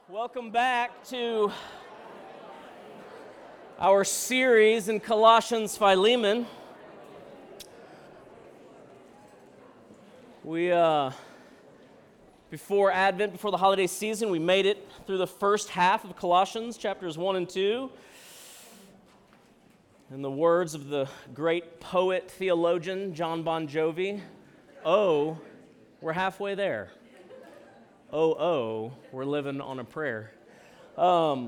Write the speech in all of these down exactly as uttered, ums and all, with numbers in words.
Welcome back to our series in Colossians Philemon. We, uh, before Advent, before the holiday season, we made it through the first half of Colossians, chapters one and two. In the words of the great poet, theologian, John Bon Jovi, oh, we're halfway there. Oh, oh, we're living on a prayer. Um,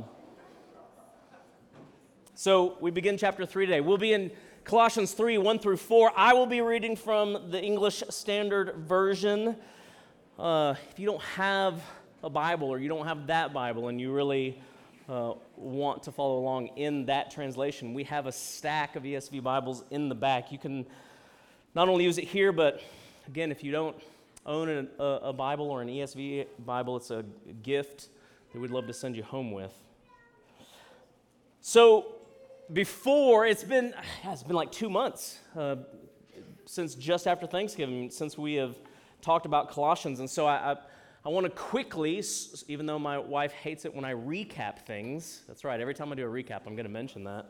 so we begin chapter three today. We'll be in Colossians three, one through four. I will be reading from the English Standard Version. Uh, if you don't have a Bible or you don't have that Bible and you really uh, want to follow along in that translation, we have a stack of E S V Bibles in the back. You can not only use it here, but again, if you don't own a, a Bible or an E S V Bible, it's a gift that we'd love to send you home with. So before, it's been, it's been like two months uh, since just after Thanksgiving, since we have talked about Colossians. And so I, I, I want to quickly, even though my wife hates it when I recap things, that's right, every time I do a recap, I'm going to mention that.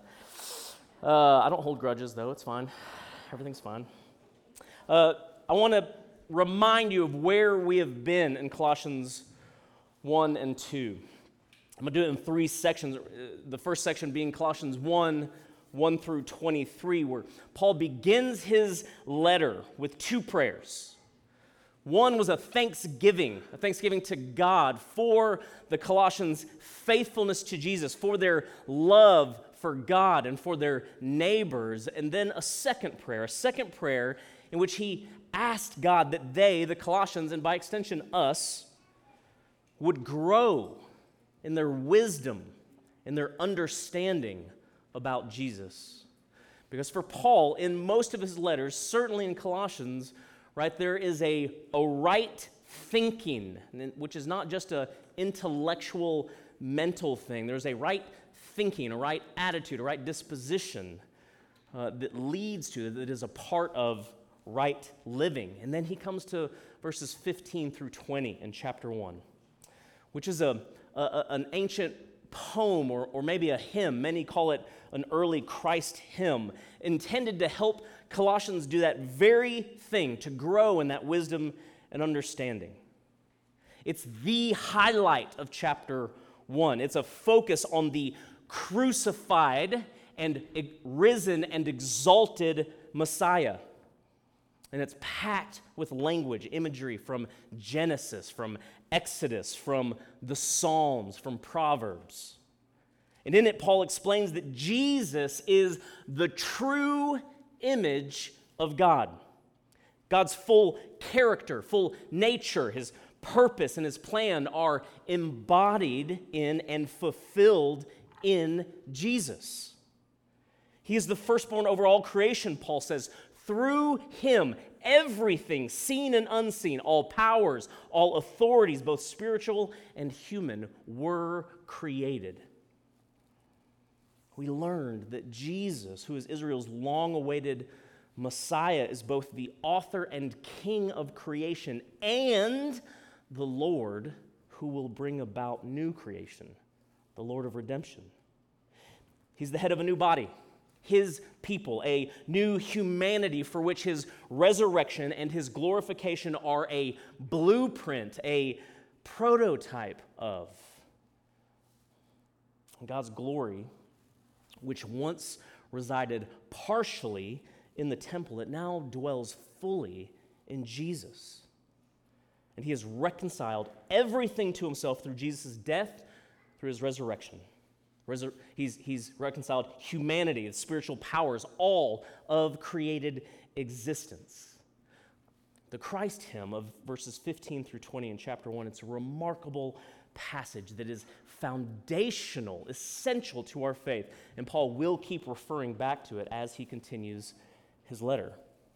Uh, I don't hold grudges, though. It's fine. Everything's fine. Uh, I want to remind you of where we have been in Colossians one and two. I'm going to do it in three sections. The first section being Colossians one, one through twenty-three, where Paul begins his letter with two prayers. One was a thanksgiving, a thanksgiving to God for the Colossians' faithfulness to Jesus, for their love for God and for their neighbors. And then a second prayer, a second prayer in which he asked God that they, the Colossians, and by extension us, would grow in their wisdom, in their understanding about Jesus. Because for Paul, in most of his letters, certainly in Colossians, right, there is a, a right thinking, which is not just an intellectual, mental thing. There's a right thinking, a right attitude, a right disposition uh, that leads to, that is a part of right living. And then he comes to verses fifteen through twenty in chapter one, which is a, a an ancient poem or, or maybe a hymn. Many call it an early Christ hymn, intended to help Colossians do that very thing, to grow in that wisdom and understanding. It's the highlight of chapter one. It's a focus on the crucified and risen and exalted Messiah. And it's packed with language, imagery from Genesis, from Exodus, from the Psalms, from Proverbs. And in it, Paul explains that Jesus is the true image of God. God's full character, full nature, his purpose and his plan are embodied in and fulfilled in Jesus. He is the firstborn over all creation, Paul says. Through him, everything, seen and unseen, all powers, all authorities, both spiritual and human, were created. We learned that Jesus, who is Israel's long-awaited Messiah, is both the author and king of creation and the Lord who will bring about new creation, the Lord of redemption. He's the head of a new body, his people, a new humanity for which his resurrection and his glorification are a blueprint, a prototype of. God's glory, which once resided partially in the temple, it now dwells fully in Jesus. And he has reconciled everything to himself through Jesus' death, through his resurrection. Resur- he's, he's reconciled humanity, the spiritual powers, all of created existence. The Christ hymn of verses fifteen through twenty in chapter one, it's a remarkable passage that is foundational, essential to our faith. And Paul will keep referring back to it as he continues his letter.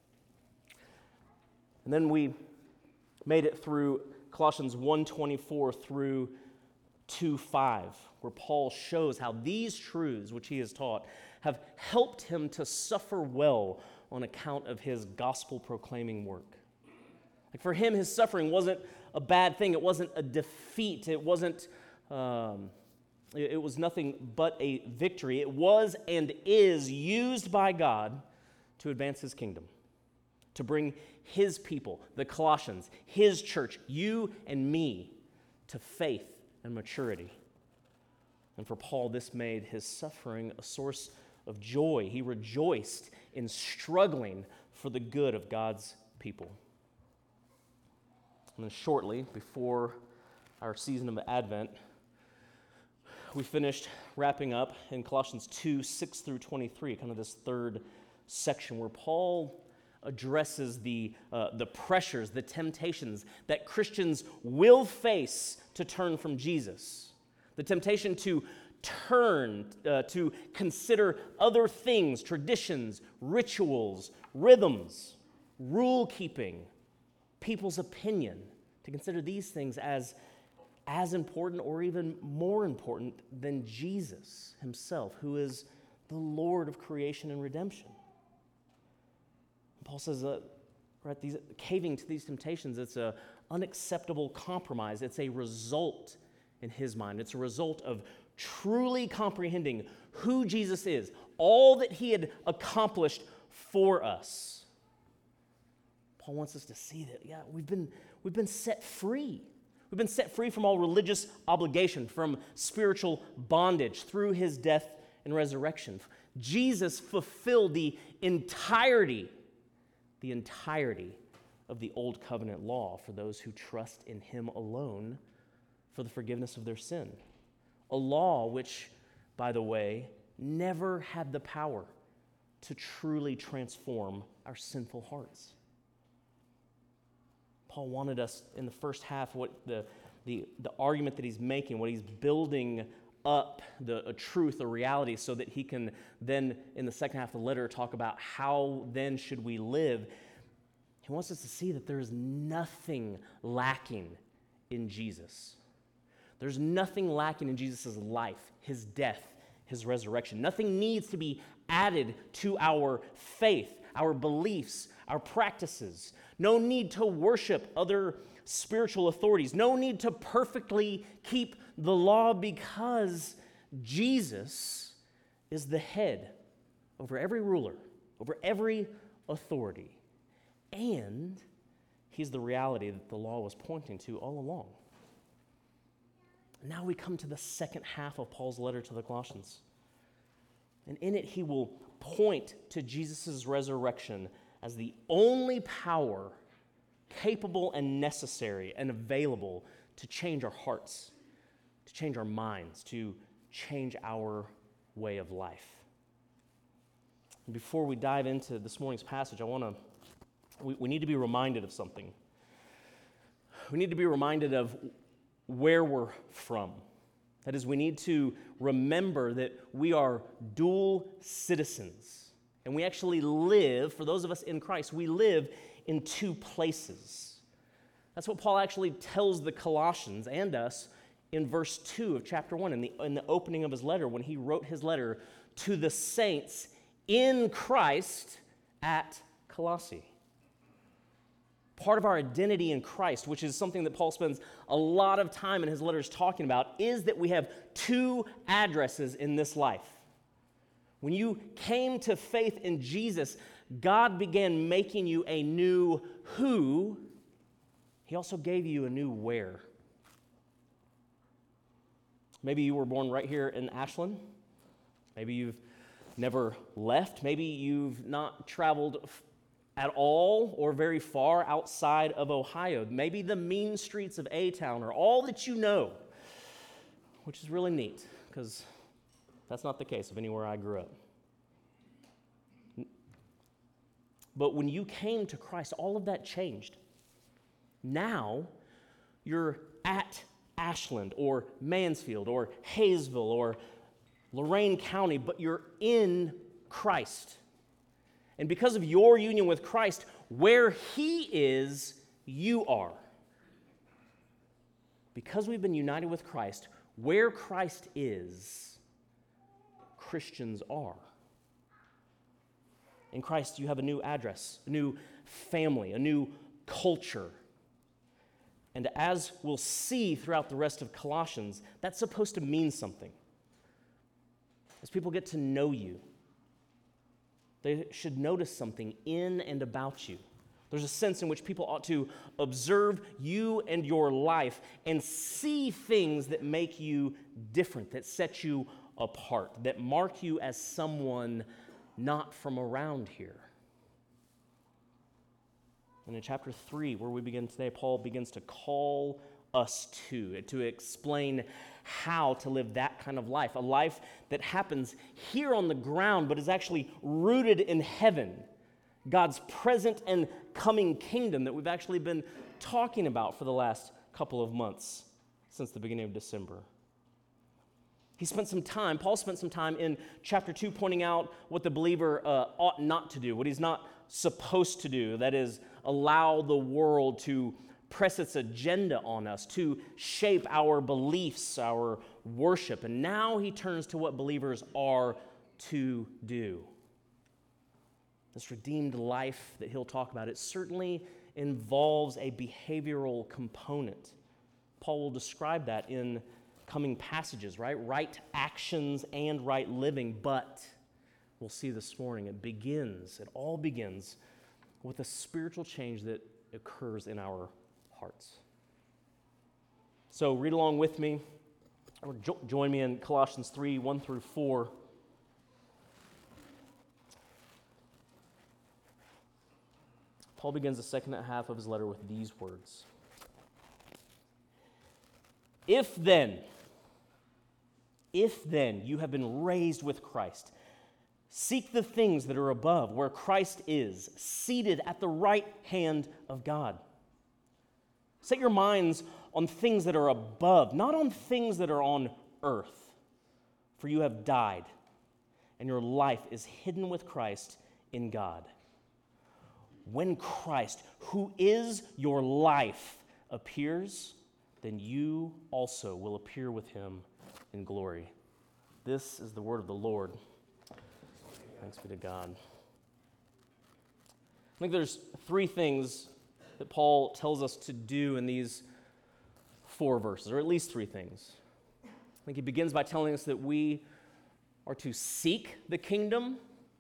And then we made it through Colossians one twenty-four through two five, where Paul shows how these truths, which he has taught, have helped him to suffer well on account of his gospel-proclaiming work. Like for him, his suffering wasn't a bad thing. It wasn't a defeat. It wasn't Um, it, it was nothing but a victory. It was and is used by God to advance his kingdom, to bring his people, the Colossians, his church, you and me, to faith and maturity. And for Paul, this made his suffering a source of joy. He rejoiced in struggling for the good of God's people. And then shortly, before our season of Advent, we finished wrapping up in Colossians two, six through twenty-three, kind of this third section where Paul addresses the, uh, the pressures, the temptations that Christians will face to turn from Jesus. The temptation to turn, uh, to consider other things, traditions, rituals, rhythms, rule-keeping, people's opinion, to consider these things as, as important or even more important than Jesus himself, who is the Lord of creation and redemption. Paul says, uh, right, these, caving to these temptations, it's an unacceptable compromise. It's a result, in his mind, it's a result of truly comprehending who Jesus is, all that he had accomplished for us. Paul wants us to see that, yeah, we've been, we've been set free. We've been set free from all religious obligation, from spiritual bondage through his death and resurrection. Jesus fulfilled the entirety the entirety of the Old Covenant law for those who trust in him alone for the forgiveness of their sin. A law which, by the way, never had the power to truly transform our sinful hearts. Paul wanted us in the first half, what the, the, the argument that he's making, what he's building up, the a truth, a reality, so that he can then, in the second half of the letter, talk about how then should we live. He wants us to see that there is nothing lacking in Jesus. There's nothing lacking in Jesus' life, his death, his resurrection. Nothing needs to be added to our faith, our beliefs, our practices. No need to worship other spiritual authorities. No need to perfectly keep the law, because Jesus is the head over every ruler, over every authority. And he's the reality that the law was pointing to all along. Now we come to the second half of Paul's letter to the Colossians. And in it, he will point to Jesus' resurrection as the only power capable and necessary and available to change our hearts, to change our minds, to change our way of life. And before we dive into this morning's passage, I want to, we, we need to be reminded of something. We need to be reminded of where we're from. That is, we need to remember that we are dual citizens. And we actually live, for those of us in Christ, we live in two places. That's what Paul actually tells the Colossians and us in verse two of chapter one, in the, in the opening of his letter, when he wrote his letter to the saints in Christ at Colossae. Part of our identity in Christ, which is something that Paul spends a lot of time in his letters talking about, is that we have two addresses in this life. When you came to faith in Jesus, God began making you a new who. He also gave you a new where. Maybe you were born right here in Ashland. Maybe you've never left. Maybe you've not traveled f- at all or very far outside of Ohio. Maybe the mean streets of A-Town are all that you know, which is really neat, because that's not the case of anywhere I grew up. But when you came to Christ, all of that changed. Now, you're at Ashland or Mansfield or Hayesville or Lorain County, but you're in Christ. And because of your union with Christ, where he is, you are. Because we've been united with Christ, where Christ is, Christians are. In Christ, you have a new address, a new family, a new culture. And as we'll see throughout the rest of Colossians, that's supposed to mean something. As people get to know you, they should notice something in and about you. There's a sense in which people ought to observe you and your life and see things that make you different, that set you apart, that mark you as someone not from around here. And in chapter three, where we begin today, Paul begins to call us to, to explain how to live that kind of life, a life that happens here on the ground but is actually rooted in heaven, God's present and coming kingdom that we've actually been talking about for the last couple of months since the beginning of December. He spent some time, Paul spent some time in chapter two pointing out what the believer uh, ought not to do, what he's not supposed to do, that is, allow the world to press its agenda on us, to shape our beliefs, our worship. And now he turns to what believers are to do. This redeemed life that he'll talk about, it certainly involves a behavioral component. Paul will describe that in coming passages, right? Right actions and right living, but we'll see this morning, it begins, it all begins with a spiritual change that occurs in our hearts. So read along with me, or jo- join me in Colossians three, one through four. Paul begins the second half of his letter with these words. If then, if then you have been raised with Christ, seek the things that are above, where Christ is, seated at the right hand of God. Set your minds on things that are above, not on things that are on earth. For you have died, and your life is hidden with Christ in God. When Christ, who is your life, appears, then you also will appear with him in glory. This is the word of the Lord. Thanks be to God. I think there's three things that Paul tells us to do in these four verses, or at least three things. I think he begins by telling us that we are to seek the kingdom.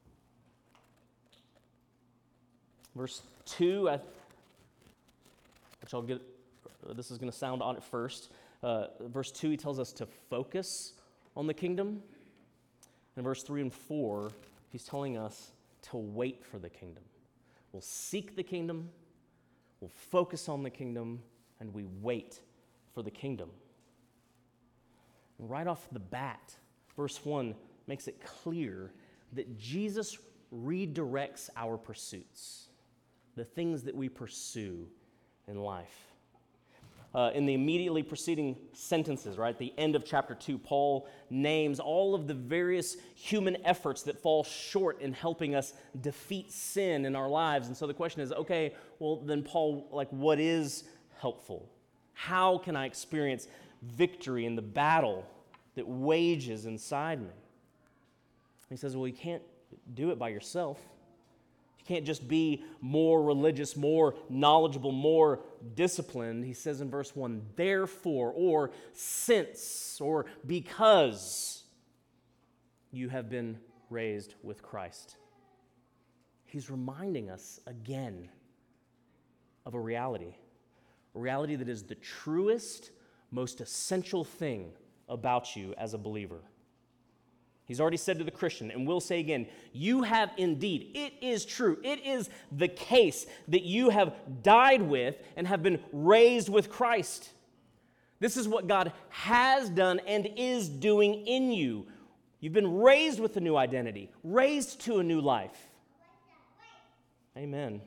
Verse two, I, which I'll get, this is going to sound odd at first. Uh, verse two, he tells us to focus on the kingdom. And verse three and four, he's telling us to wait for the kingdom. We'll seek the kingdom, we'll focus on the kingdom, and we wait for the kingdom. And right off the bat, verse one makes it clear that Jesus redirects our pursuits, the things that we pursue in life. Uh, in the immediately preceding sentences, right, the end of chapter two, Paul names all of the various human efforts that fall short in helping us defeat sin in our lives. And so the question is, okay, well then Paul, like what is helpful? How can I experience victory in the battle that wages inside me? He says, well, you can't do it by yourself. You can't just be more religious, more knowledgeable, more disciplined. He says in verse one, therefore, or since, or because you have been raised with Christ. He's reminding us again of a reality, a reality that is the truest, most essential thing about you as a believer. He's already said to the Christian, and will say again, you have indeed, it is true, it is the case that you have died with and have been raised with Christ. This is what God has done and is doing in you. You've been raised with a new identity, raised to a new life. Amen.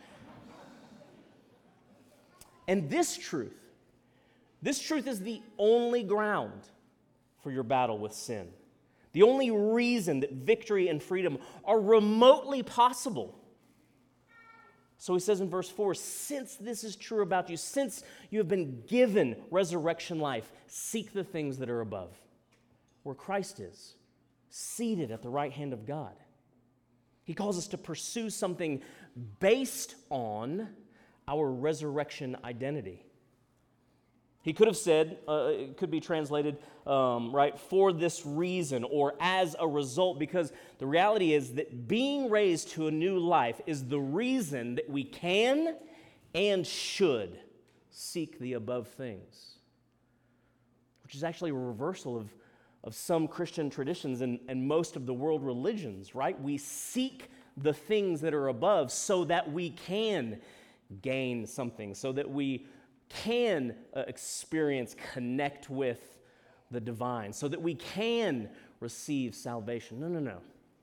And this truth, this truth is the only ground for your battle with sin. The only reason that victory and freedom are remotely possible. So he says in verse four, since this is true about you, since you have been given resurrection life, seek the things that are above, where Christ is, seated at the right hand of God. He calls us to pursue something based on our resurrection identity. He could have said, uh, it could be translated, um, right, for this reason or as a result, because the reality is that being raised to a new life is the reason that we can and should seek the above things, which is actually a reversal of, of some Christian traditions and, and most of the world religions, right? We seek the things that are above so that we can gain something, so that we can uh, experience, connect with the divine, so that we can receive salvation. No, no, no.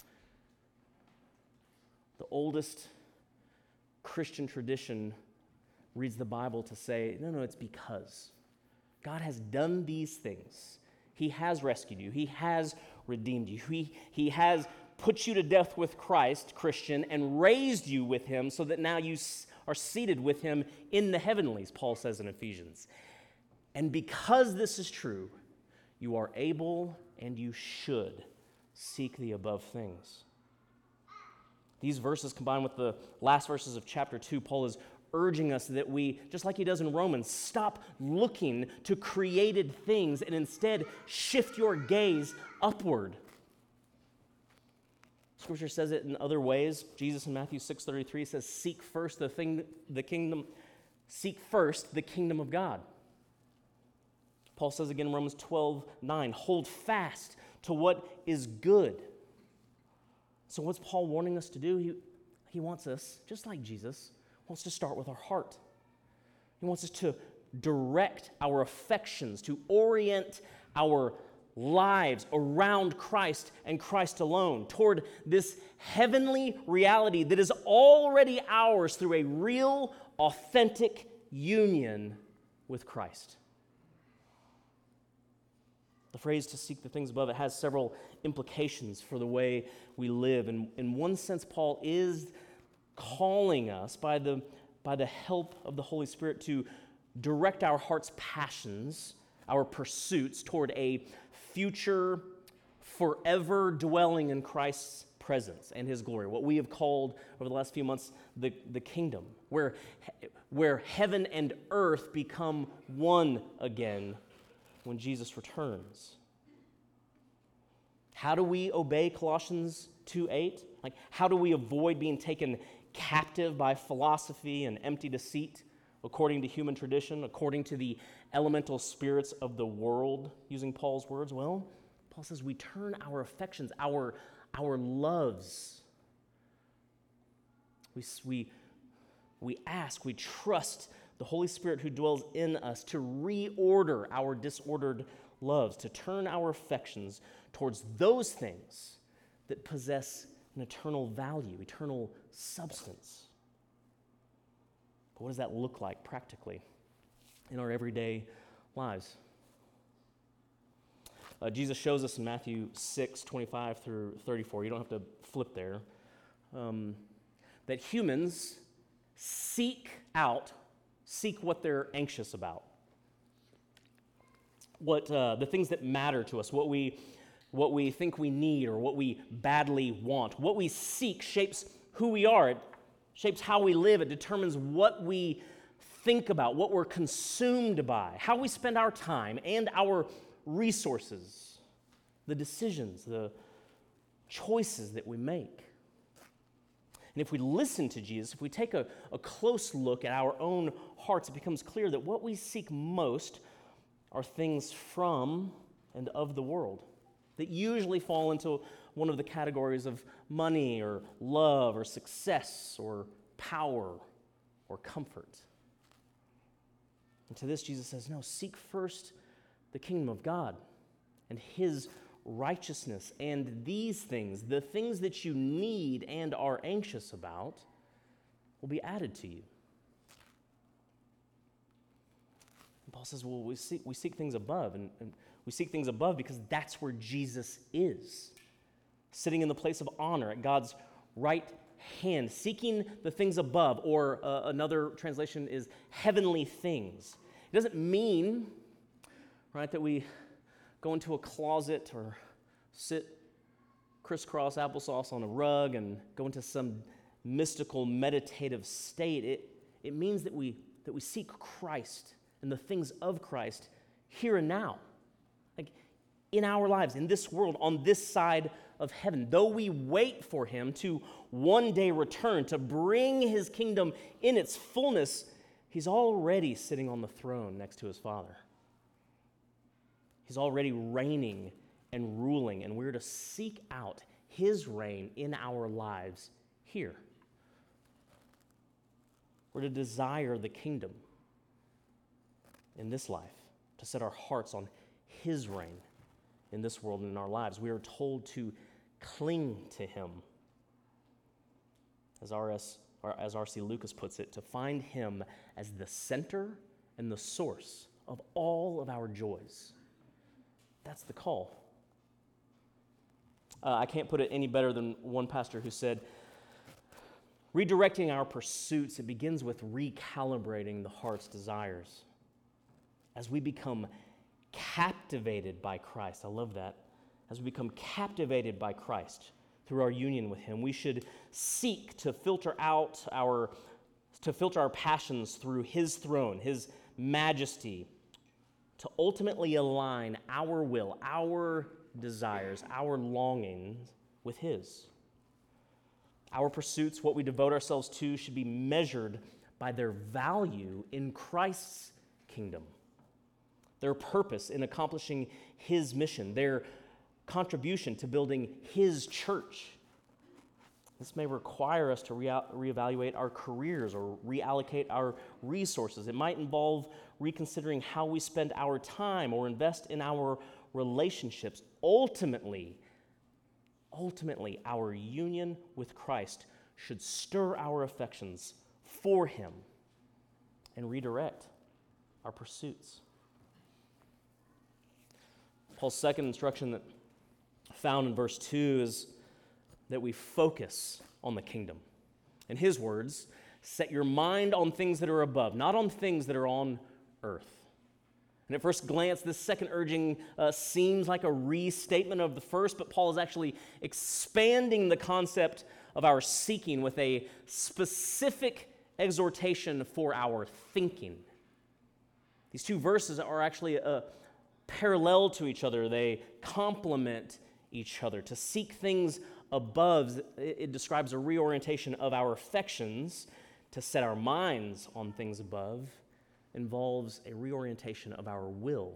The oldest Christian tradition reads the Bible to say, no, no, it's because God has done these things. He has rescued you. He has redeemed you. He, he has put you to death with Christ, Christian, and raised you with him so that now you are seated with him in the heavenlies, Paul says in Ephesians. And because this is true, you are able and you should seek the above things. These verses combined with the last verses of chapter two, Paul is urging us that we, just like he does in Romans, stop looking to created things and instead shift your gaze upward. Scripture says it in other ways. Jesus in Matthew six thirty-three says, "Seek first the thing, the kingdom. Seek first the kingdom of God." Paul says again in Romans twelve nine, "Hold fast to what is good." So what's Paul warning us to do? He, he wants us, just like Jesus, wants to start with our heart. He wants us to direct our affections, to orient our lives around Christ and Christ alone, toward this heavenly reality that is already ours through a real, authentic union with Christ. The phrase "to seek the things above," it has several implications for the way we live. And in one sense, Paul is calling us by the, by the help of the Holy Spirit to direct our heart's passions, our pursuits toward a future, forever dwelling in Christ's presence and his glory, what we have called over the last few months the, the kingdom, where, where heaven and earth become one again when Jesus returns. How do we obey Colossians two eight? Like, how do we avoid being taken captive by philosophy and empty deceit, according to human tradition, according to the elemental spirits of the world, using Paul's words? Well, Paul says we turn our affections, our, our loves. We, we, we ask, we trust the Holy Spirit who dwells in us to reorder our disordered loves, to turn our affections towards those things that possess an eternal value, eternal substance. But what does that look like practically in our everyday lives? Uh, Jesus shows us in Matthew six twenty-five through thirty-four, you don't have to flip there, um, that humans seek out, seek what they're anxious about. What uh, the things that matter to us, what we, what we think we need or what we badly want. What we seek shapes who we are. It shapes how we live. It determines what we think about, what we're consumed by, how we spend our time and our resources, the decisions, the choices that we make. And if we listen to Jesus, if we take a, a close look at our own hearts, it becomes clear that what we seek most are things from and of the world that usually fall into one of the categories of money or love or success or power or comfort. And to this, Jesus says, no, seek first the kingdom of God and his righteousness, and these things, the things that you need and are anxious about, will be added to you. And Paul says, well, we seek, we seek things above, and, and we seek things above because that's where Jesus is, sitting in the place of honor at God's right hand, seeking the things above, or uh, another translation is heavenly things. It doesn't mean, right, that we go into a closet or sit crisscross applesauce on a rug and go into some mystical meditative state. It, it means that we, that we seek Christ and the things of Christ here and now. Like in our lives, in this world, on this side of heaven. Though we wait for him to one day return, to bring his kingdom in its fullness, he's already sitting on the throne next to his Father. He's already reigning and ruling, and we're to seek out his reign in our lives here. We're to desire the kingdom in this life, to set our hearts on his reign in this world and in our lives. We are told to cling to him. As R S or as R C Lucas puts it, to find him as the center and the source of all of our joys. That's the call. Uh, I can't put it any better than one pastor who said, redirecting our pursuits, it begins with recalibrating the heart's desires. As we become captivated by Christ, I love that. As we become captivated by Christ through our union with him, we should seek to filter out our, to filter our passions through his throne, his majesty, to ultimately align our will, our desires, our longings with his. Our pursuits, what we devote ourselves to, should be measured by their value in Christ's kingdom, their purpose in accomplishing his mission, their contribution to building his church. This may require us to re- reevaluate our careers or reallocate our resources. It might involve reconsidering how we spend our time or invest in our relationships. Ultimately, ultimately, our union with Christ should stir our affections for him and redirect our pursuits. Paul's second instruction that found in verse two is that we focus on the kingdom. In his words, set your mind on things that are above, not on things that are on earth. And at first glance, this second urging uh, seems like a restatement of the first, but Paul is actually expanding the concept of our seeking with a specific exhortation for our thinking. These two verses are actually uh, parallel to each other. They complement each other. To seek things above, it, it describes a reorientation of our affections. To set our minds on things above involves a reorientation of our will.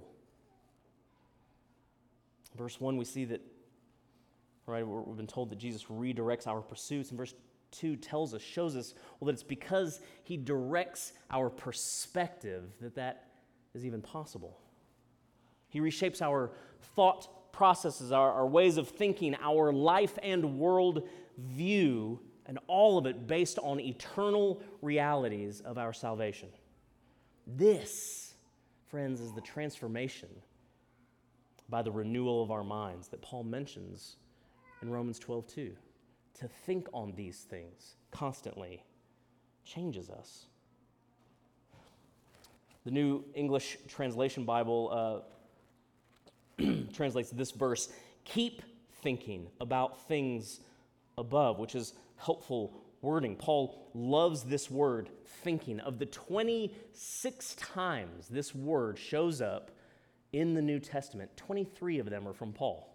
Verse one, we see that, right, we've been told that Jesus redirects our pursuits. And verse two tells us, shows us, well, that it's because he directs our perspective that that is even possible. He reshapes our thought processes, our, our ways of thinking, our life and world view, and all of it based on eternal realities of our salvation. This, friends, is the transformation by the renewal of our minds that Paul mentions in Romans twelve two. To think on these things constantly changes us. The New English Translation Bible uh, translates this verse, keep thinking about things above, which is helpful wording. Paul loves this word, thinking. Of the twenty-six times this word shows up in the New Testament, twenty-three of them are from Paul.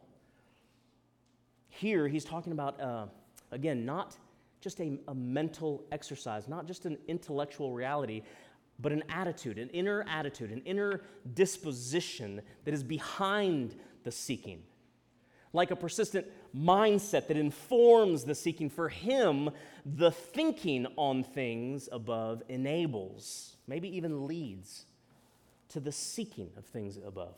Here, he's talking about, uh, again, not just a, a mental exercise, not just an intellectual reality, but an attitude, an inner attitude, an inner disposition that is behind the seeking. Like a persistent mindset that informs the seeking. For him, the thinking on things above enables, maybe even leads, to the seeking of things above.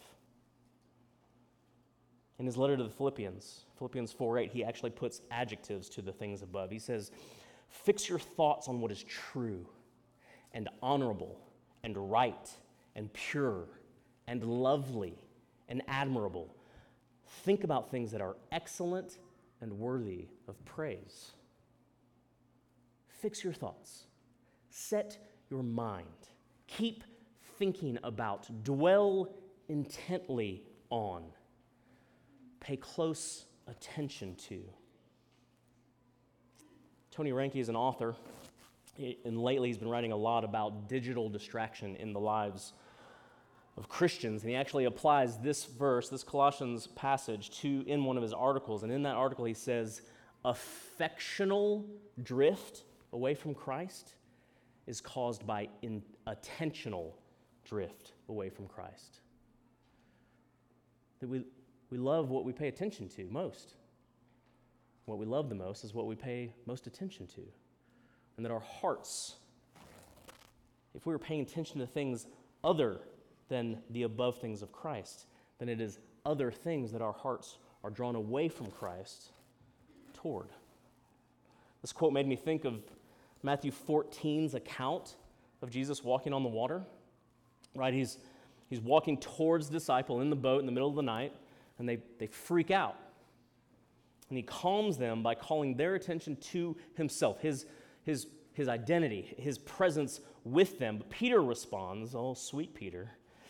In his letter to the Philippians, Philippians four eight, he actually puts adjectives to the things above. He says, fix your thoughts on what is true and honorable and right and pure and lovely and admirable. Think about things that are excellent and worthy of praise. Fix your thoughts. Set your mind. Keep thinking about. Dwell intently on. Pay close attention to. Tony Reinke is an author, and lately he's been writing a lot about digital distraction in the lives of Christians, and he actually applies this verse, this Colossians passage, to in one of his articles. And in that article, he says, affectional drift away from Christ is caused by in, attentional drift away from Christ. That we, we love what we pay attention to most. What we love the most is what we pay most attention to. And that our hearts, if we were paying attention to things other than the above things of Christ, then it is other things that our hearts are drawn away from Christ toward. This quote made me think of Matthew fourteen's account of Jesus walking on the water. Right, he's he's walking towards the disciple in the boat in the middle of the night, and they, they freak out. And he calms them by calling their attention to himself, his, his, his identity, his presence with them. But Peter responds, oh, sweet Peter,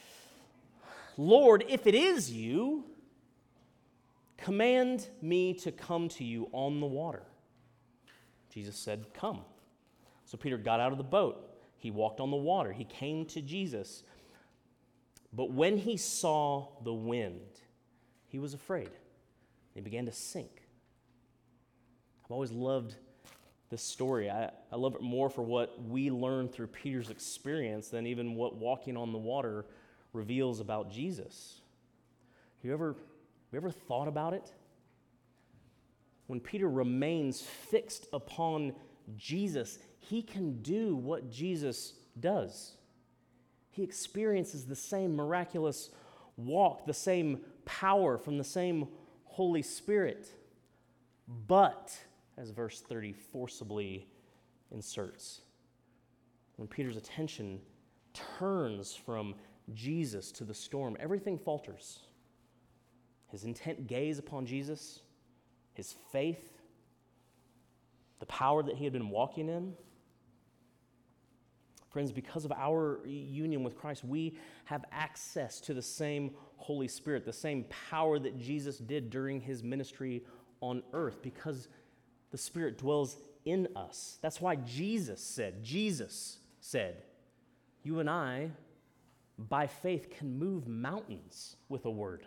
Lord, if it is you, command me to come to you on the water. Jesus said, come. So Peter got out of the boat. He walked on the water. He came to Jesus. But when he saw the wind, he was afraid. He began to sink. I've always loved this story. I, I love it more for what we learn through Peter's experience than even what walking on the water reveals about Jesus. You ever, you ever thought about it? When Peter remains fixed upon Jesus, he can do what Jesus does. He experiences the same miraculous walk, the same power from the same Holy Spirit. But, as verse thirty forcibly inserts, when Peter's attention turns from Jesus to the storm, everything falters. His intent gaze upon Jesus, his faith, the power that he had been walking in. Friends, because of our union with Christ, we have access to the same Holy Spirit, the same power that Jesus did during his ministry on earth, because the Spirit dwells in us. That's why Jesus said, Jesus said, you and I, by faith, can move mountains with a word.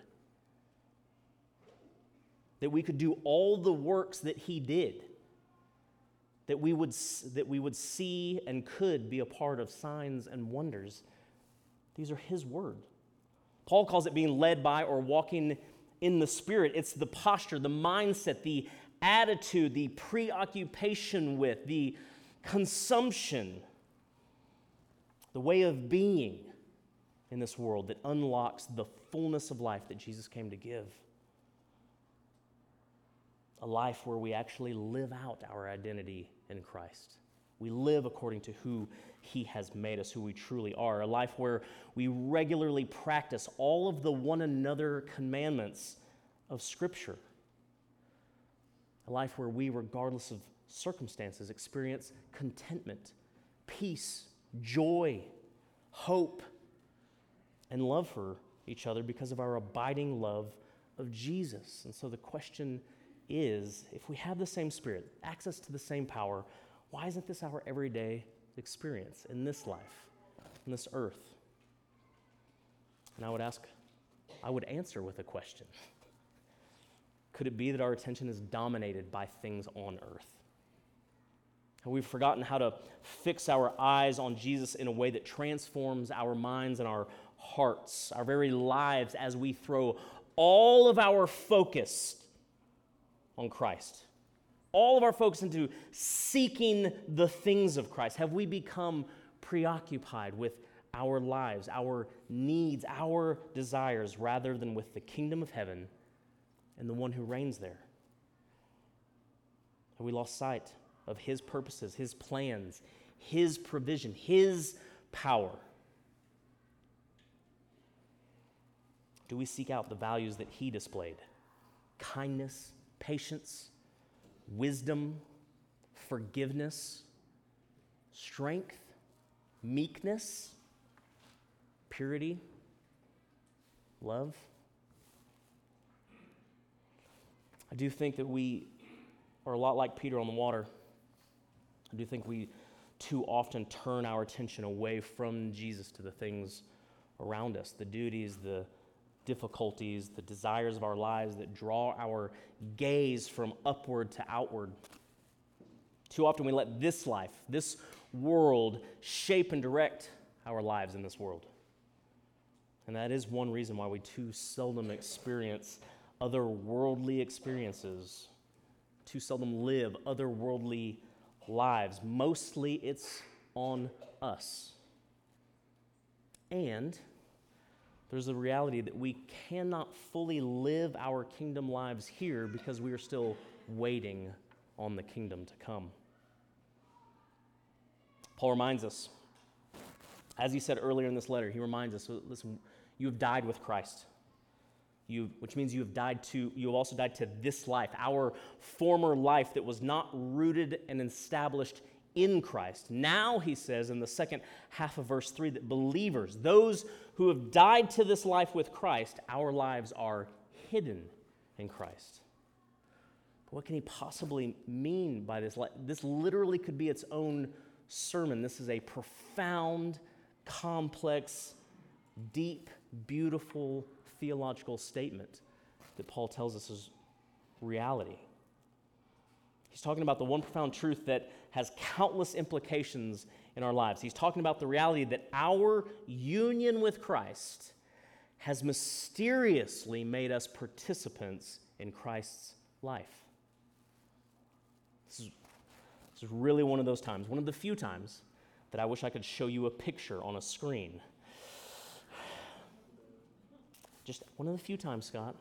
That we could do all the works that he did. That we would that we would see and could be a part of signs and wonders. These are his word. Paul calls it being led by or walking in the Spirit. It's the posture, the mindset, the attitude, the preoccupation with, the consumption, the way of being in this world that unlocks the fullness of life that Jesus came to give. A life where we actually live out our identity in Christ. We live according to who he has made us, who we truly are. A life where we regularly practice all of the one another commandments of Scripture. A life where we, regardless of circumstances, experience contentment, peace, joy, hope, and love for each other because of our abiding love of Jesus. And so the question is, if we have the same Spirit, access to the same power, why isn't this our everyday experience in this life, on this earth? And I would ask, I would answer with a question. Could it be that our attention is dominated by things on earth? Have we forgotten how to fix our eyes on Jesus in a way that transforms our minds and our hearts, our very lives, as we throw all of our focus on Christ? All of our focus into seeking the things of Christ. Have we become preoccupied with our lives, our needs, our desires, rather than with the kingdom of heaven and the one who reigns there? Have we lost sight of his purposes, his plans, his provision, his power? Do we seek out the values that he displayed? Kindness, patience, wisdom, forgiveness, strength, meekness, purity, love. I do think that we are a lot like Peter on the water. I do think we too often turn our attention away from Jesus to the things around us, the duties, the difficulties, the desires of our lives that draw our gaze from upward to outward. Too often we let this life, this world, shape and direct our lives in this world. And that is one reason why we too seldom experience otherworldly experiences, too seldom live otherworldly lives. Mostly it's on us. And there's the reality that we cannot fully live our kingdom lives here because we are still waiting on the kingdom to come. Paul reminds us, as he said earlier in this letter, he reminds us, listen, you have died with Christ. You, which means you have died to, you have also died to this life, our former life that was not rooted and established in Christ. Now, he says in the second half of verse three, that believers, those who have died to this life with Christ, our lives are hidden in Christ. But what can he possibly mean by this? This literally could be its own sermon. This is a profound, complex, deep, beautiful theological statement that Paul tells us is reality. He's talking about the one profound truth that has countless implications in our lives. He's talking about the reality that our union with Christ has mysteriously made us participants in Christ's life. This is, this is really one of those times, one of the few times that I wish I could show you a picture on a screen. Just one of the few times, Scott.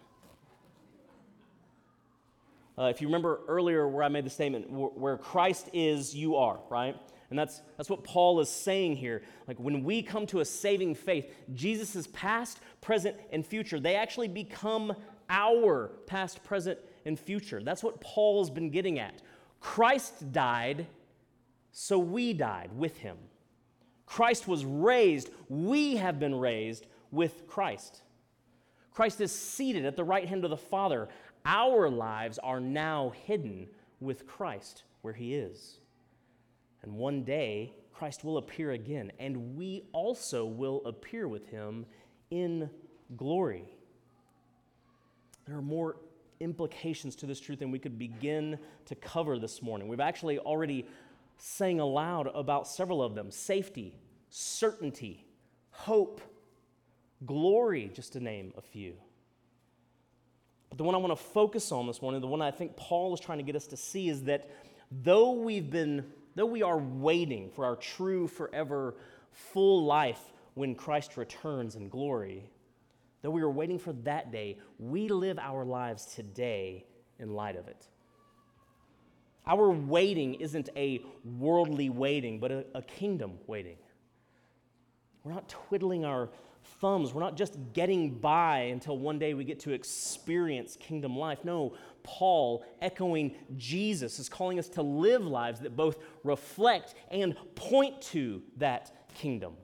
Uh, if you remember earlier where I made the statement, where Christ is, you are, right? And that's that's what Paul is saying here. Like when we come to a saving faith, Jesus' past, present, and future, they actually become our past, present, and future. That's what Paul's been getting at. Christ died, so we died with him. Christ was raised, we have been raised with Christ. Christ is seated at the right hand of the Father. Our lives are now hidden with Christ where he is. And one day, Christ will appear again, and we also will appear with him in glory. There are more implications to this truth than we could begin to cover this morning. We've actually already sang aloud about several of them: safety, certainty, hope, glory, just to name a few. But the one I want to focus on this morning, the one I think Paul is trying to get us to see, is that though we've been, though we are waiting for our true, forever, full life when Christ returns in glory, though we are waiting for that day, we live our lives today in light of it. Our waiting isn't a worldly waiting, but a, a kingdom waiting. We're not twiddling our thumbs. We're not just getting by until one day we get to experience kingdom life. No, Paul, echoing Jesus, is calling us to live lives that both reflect and point to that kingdom.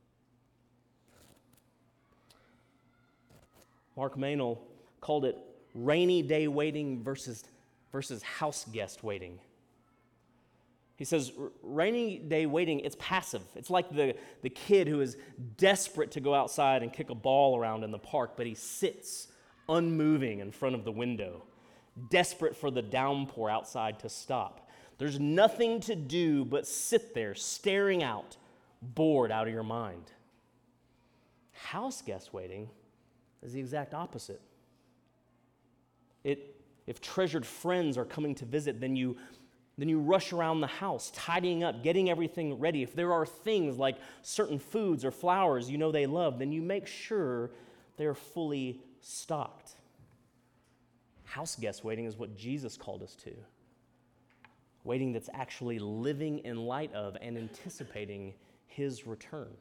Mark Meynell called it rainy day waiting versus, versus house guest waiting. He says, rainy day waiting, it's passive. It's like the, the kid who is desperate to go outside and kick a ball around in the park, but he sits unmoving in front of the window, desperate for the downpour outside to stop. There's nothing to do but sit there staring out, bored out of your mind. House guest waiting is the exact opposite. It, if treasured friends are coming to visit, then you Then you rush around the house, tidying up, getting everything ready. If there are things like certain foods or flowers you know they love, then you make sure they're fully stocked. House guest waiting is what Jesus called us to. Waiting that's actually living in light of and anticipating his return.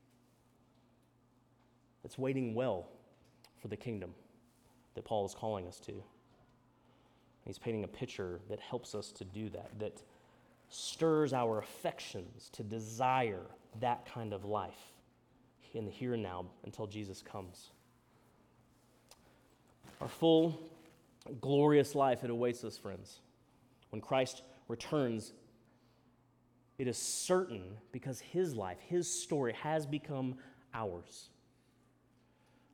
It's waiting well for the kingdom that Paul is calling us to. He's painting a picture that helps us to do that, that stirs our affections to desire that kind of life in the here and now until Jesus comes. Our full, glorious life, it awaits us, friends. When Christ returns, it is certain because his life, his story has become ours.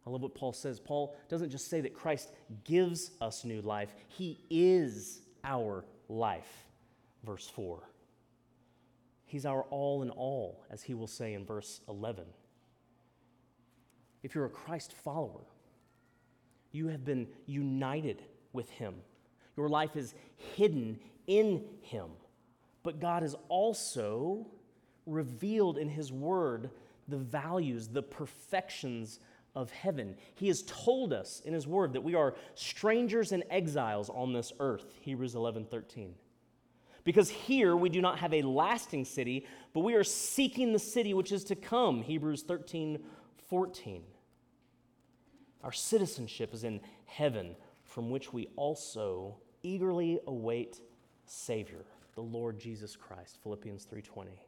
I love what Paul says. Paul doesn't just say that Christ gives us new life. He is our life, verse four. He's our all in all, as he will say in verse eleven. If you're a Christ follower, you have been united with him. Your life is hidden in him. But God has also revealed in his word the values, the perfections of heaven. He has told us in his word that we are strangers and exiles on this earth, Hebrews eleven thirteen. Because here we do not have a lasting city, but we are seeking the city which is to come, Hebrews thirteen fourteen. Our citizenship is in heaven, from which we also eagerly await Savior, the Lord Jesus Christ, Philippians three twenty.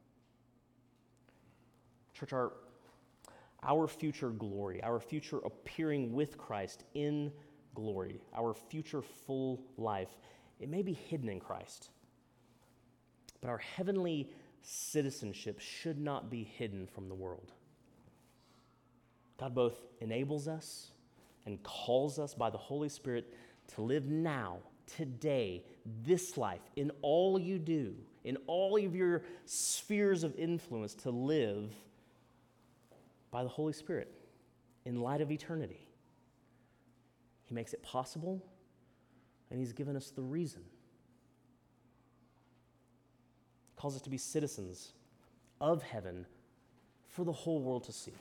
Church, our, our future glory, our future appearing with Christ in glory, our future full life, it may be hidden in Christ. But our heavenly citizenship should not be hidden from the world. God both enables us and calls us by the Holy Spirit to live now, today, this life, in all you do, in all of your spheres of influence, to live by the Holy Spirit in light of eternity. He makes it possible, and he's given us the reason. He calls us to be citizens of heaven for the whole world to see.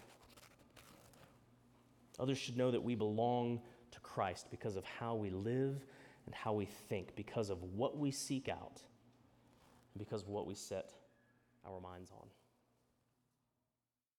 Others should know that we belong to Christ because of how we live and how we think, because of what we seek out, and because of what we set our minds on.